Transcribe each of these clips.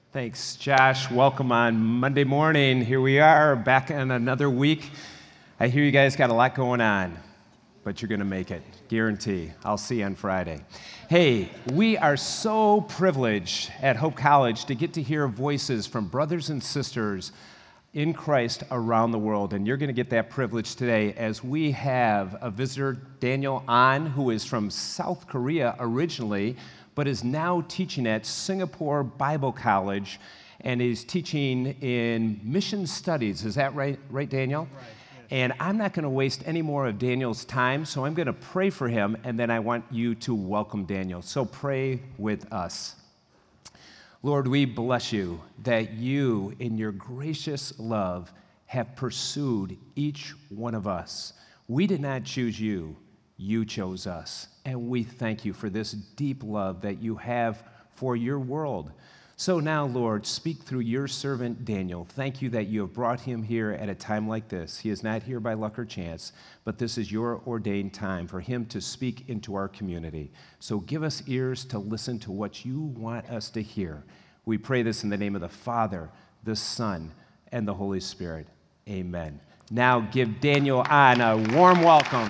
Thanks, Josh. Welcome on Monday morning. Here we are, back in another week. I hear you guys got a lot going on, but you're going to make it. Guarantee. I'll see you on Friday. Hey, we are so privileged at Hope College to get to hear voices from brothers and sisters in Christ around the world, and you're going to get that privilege today as we have a visitor, Daniel An, who is from South Korea originally, but is now teaching at Singapore Bible College, and is teaching in mission studies. Is that right, Daniel? Right. Yes. And I'm not going to waste any more of Daniel's time, so I'm going to pray for him, and then I want you to welcome Daniel. So pray with us. Lord, we bless you that you, in your gracious love, have pursued each one of us. We did not choose you, you chose us. And we thank you for this deep love that you have for your world. So now, Lord, speak through your servant Daniel. Thank you that you have brought him here at a time like this. He is not here by luck or chance, but this is your ordained time for him to speak into our community. So give us ears to listen to what you want us to hear. We pray this in the name of the Father, the Son, and the Holy Spirit. Amen. Now give Daniel An a warm welcome.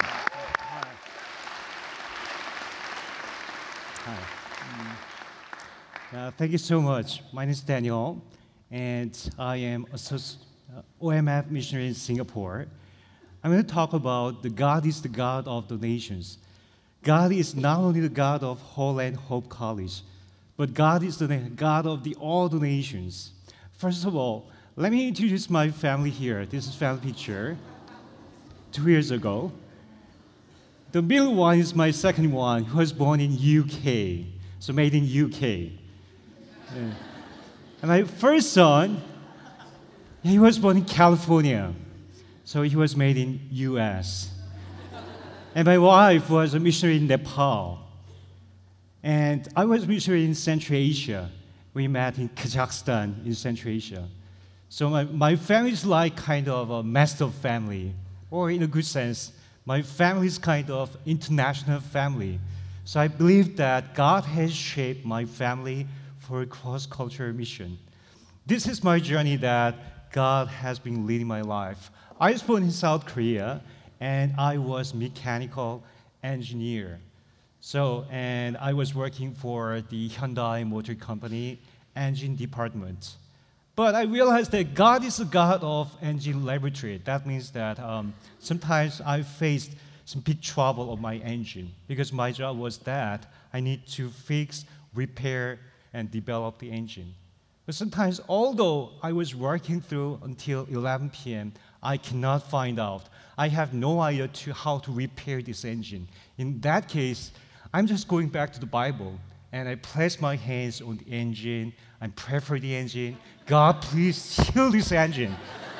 Thank you so much. My name is Daniel, and I am OMF missionary in Singapore. I'm going to talk about God is the God of the nations. God is not only the God of Holand Hope College, but God is the God of all the nations. First of all, let me introduce my family here. This is family picture 2 years ago. The middle one is my second one, who was born in UK, so made in UK. Yeah. And my first son, he was born in California, so he was made in US. And my wife was a missionary in Nepal. And I was missionary in Central Asia. We met in Kazakhstan in Central Asia. So my family is like kind of a messed up family, or in a good sense, my family is kind of international family. So I believe that God has shaped my family for a cross-cultural mission. This is my journey that God has been leading my life. I was born in South Korea, and I was mechanical engineer. And I was working for the Hyundai Motor Company engine department. But I realized that God is the God of engine laboratory. That means that sometimes I faced some big trouble on my engine because my job was that I need to fix, repair, and develop the engine. But sometimes, although I was working through until 11 p.m., I cannot find out. I have no idea how to repair this engine. In that case, I'm just going back to the Bible, and I place my hands on the engine, I pray for the engine. God, please heal this engine.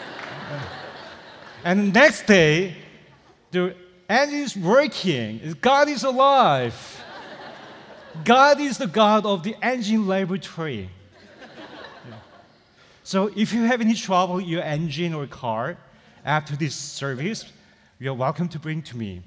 And the next day, the engine is working. God is alive. God is the God of the engine laboratory. Yeah. So if you have any trouble with your engine or car after this service, you're welcome to bring to me.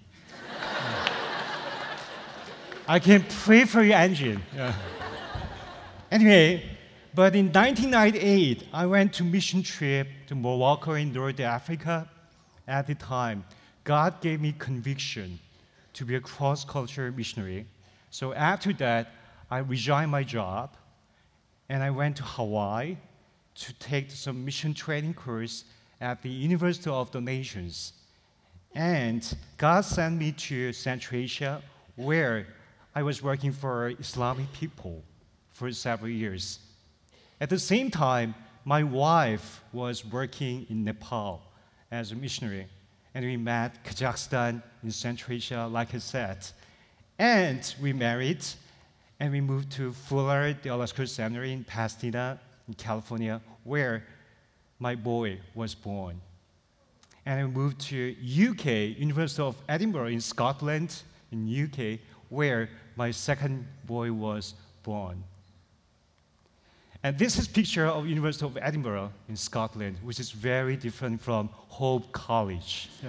I can pray for your engine. Yeah. Anyway, but in 1998, I went to mission trip to Morocco in North Africa. At the time, God gave me conviction to be a cross-cultural missionary. So after that, I resigned my job, and I went to Hawaii to take some mission training course at the University of the Nations. And God sent me to Central Asia, where I was working for Islamic people for several years. At the same time, my wife was working in Nepal as a missionary, and we met Kazakhstan in Central Asia, like I said. And we married, and we moved to Fuller Theological Seminary in Pasadena, in California, where my boy was born. And I moved to UK, University of Edinburgh in Scotland, in UK, where my second boy was born. And this is a picture of University of Edinburgh in Scotland, which is very different from Hope College. Yeah.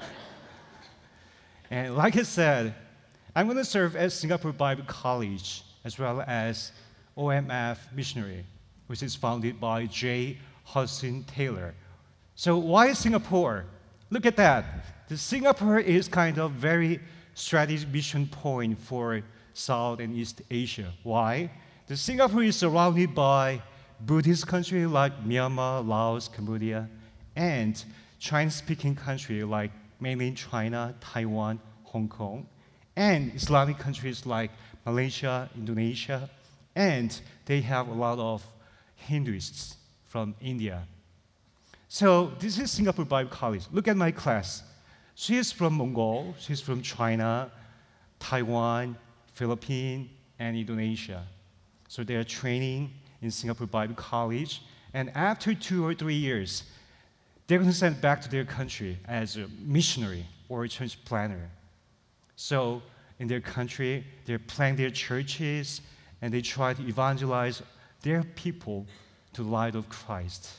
And like I said, I'm going to serve as Singapore Bible College as well as OMF missionary. which is founded by J. Hudson Taylor. So why Singapore? Look at that. The Singapore is kind of very strategic mission point for South and East Asia. Why? The Singapore is surrounded by Buddhist countries like Myanmar, Laos, Cambodia, and Chinese-speaking countries like mainland China, Taiwan, Hong Kong, and Islamic countries like Malaysia, Indonesia, and they have a lot of Hinduists from India. So this is Singapore Bible College. Look at my class. She is from Mongol, she's from China, Taiwan, Philippines, and Indonesia. So they are training in Singapore Bible College, and after 2 or 3 years, they're going to send back to their country as a missionary or a church planner. So in their country, they plant their churches, and they try to evangelize their people to the light of Christ.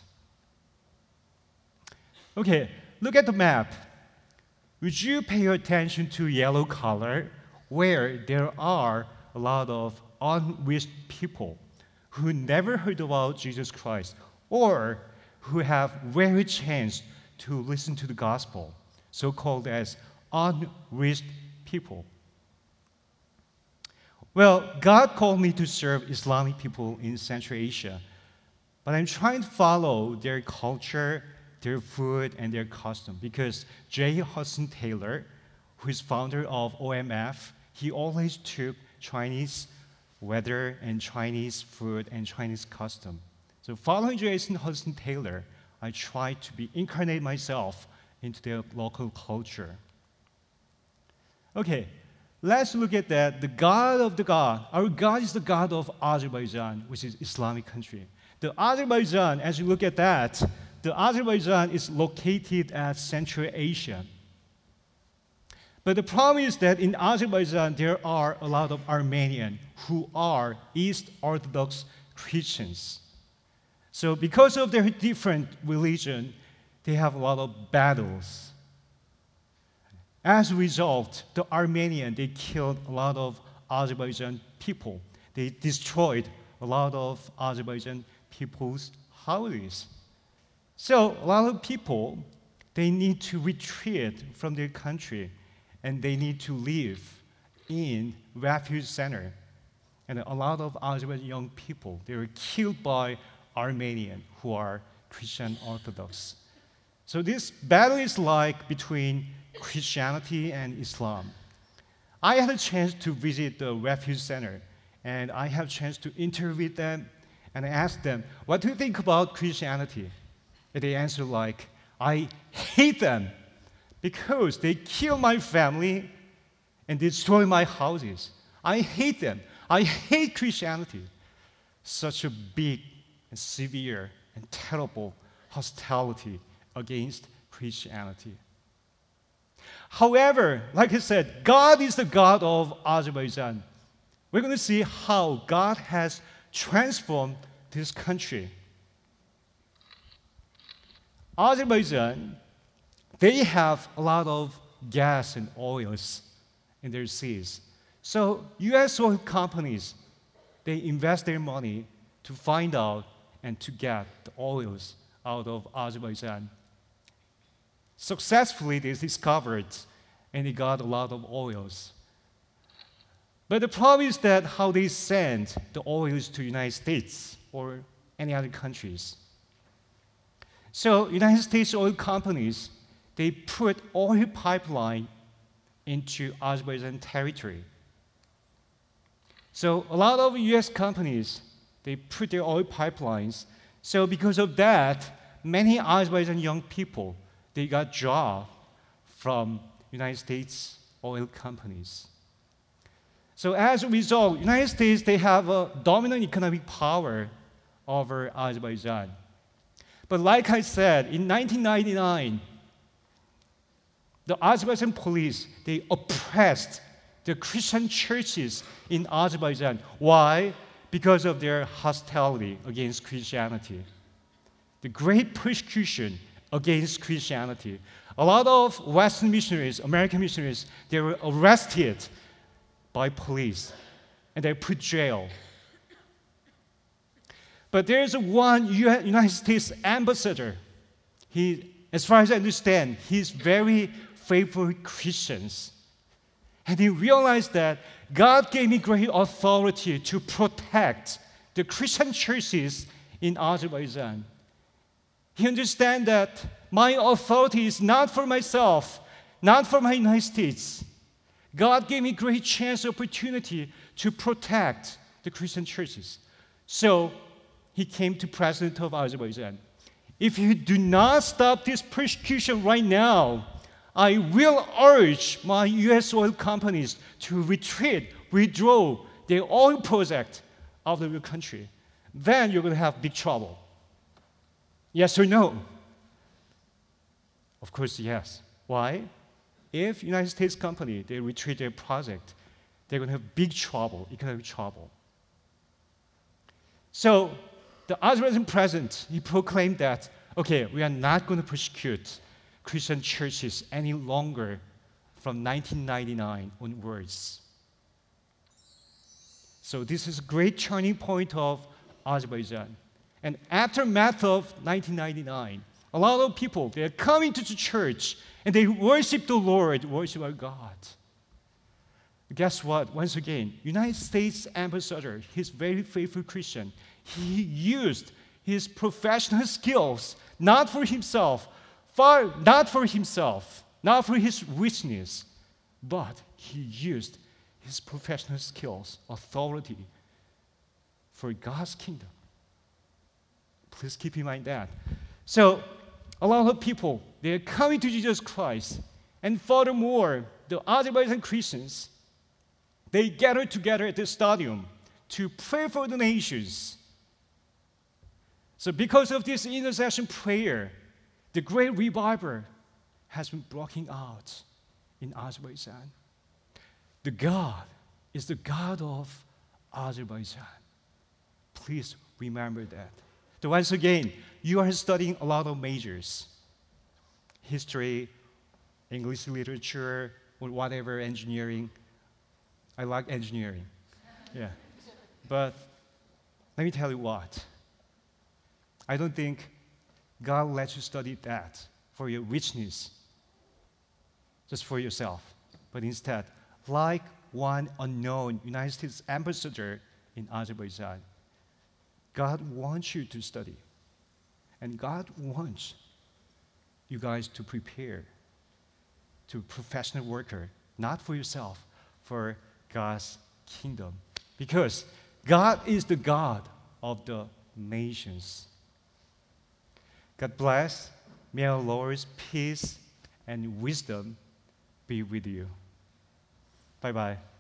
Okay, look at the map. Would you pay attention to yellow color, where there are a lot of unreached people who never heard about Jesus Christ or who have very chance to listen to the gospel, so-called as unreached people. Well, God called me to serve Islamic people in Central Asia, but I'm trying to follow their culture, their food, and their custom, because J. Hudson Taylor, who is founder of OMF, he always took Chinese weather and Chinese food and Chinese custom. So following J. Hudson Taylor, I try to incarnate myself into their local culture. Okay, let's look at that. The God of the God, our God is the God of Azerbaijan, which is Islamic country. The Azerbaijan, as you look at that, the Azerbaijan is located at Central Asia. But the problem is that in Azerbaijan, there are a lot of Armenians who are East Orthodox Christians. So because of their different religion, they have a lot of battles. As a result, the Armenians, they killed a lot of Azerbaijan people. They destroyed a lot of Azerbaijan people's houses. So a lot of people, they need to retreat from their country, and they need to live in refuge center. And a lot of Azerbaijan young people, they were killed by Armenians who are Christian Orthodox. So this battle is like between Christianity and Islam. I had a chance to visit the refuge center, and I have a chance to interview them, and I asked them, what do you think about Christianity? And they answered like, I hate them because they kill my family and destroy my houses. I hate them. I hate Christianity. Such a big and severe and terrible hostility against Christianity. However, like I said, God is the God of Azerbaijan. We're going to see how God has transformed this country. Azerbaijan, they have a lot of gas and oils in their seas. So U.S. oil companies, they invest their money to find out and to get the oils out of Azerbaijan. Successfully, they discovered and they got a lot of oils. But the problem is that how they send the oils to the United States or any other countries. So United States oil companies, they put oil pipeline into Azerbaijan territory. So a lot of US companies, they put their oil pipelines. So because of that, many Azerbaijan young people, they got jobs from United States oil companies. So as a result, United States, they have a dominant economic power over Azerbaijan. But like I said, in 1999, the Azerbaijan police, they oppressed the Christian churches in Azerbaijan. Why? Because of their hostility against Christianity. The great persecution against Christianity. A lot of Western missionaries, American missionaries, they were arrested by police and they put in jail. But there's one United States ambassador. As far as I understand, he's very faithful Christians. And he realized that God gave me great authority to protect the Christian churches in Azerbaijan. He understands that my authority is not for myself, not for my United States. God gave me great chance, opportunity to protect the Christian churches. So he came to President of Azerbaijan. If you do not stop this persecution right now, I will urge my U.S. oil companies to withdraw their oil project out of your country. Then you're going to have big trouble. Yes or no? Of course, yes. Why? If United States company, they retreat their project, they're going to have big trouble, economic trouble. So the Azerbaijan president, he proclaimed that, okay, we are not going to persecute Christian churches any longer from 1999 onwards. So this is a great turning point of Azerbaijan. And aftermath of 1999, a lot of people, they're coming to the church and they worship the Lord, worship our God. Guess what? Once again, United States ambassador, he's very faithful Christian. He used his professional skills, not for himself, not for his richness, but he used his professional skills, authority for God's kingdom. Please keep in mind that. So, a lot of people, they're coming to Jesus Christ. And furthermore, the Azerbaijan Christians, they gather together at the stadium to pray for the nations. So because of this intercession prayer, the great revival has been breaking out in Azerbaijan. The God is the God of Azerbaijan. Please remember that. So once again, you are studying a lot of majors. History, English literature, or whatever, engineering. I like engineering. Yeah. But let me tell you what. I don't think God lets you study that for your richness, just for yourself. But instead, like one unknown United States ambassador in Azerbaijan, God wants you to study. And God wants you guys to prepare to professional worker, not for yourself, for God's kingdom. Because God is the God of the nations. God bless. May our Lord's peace and wisdom be with you. Bye-bye.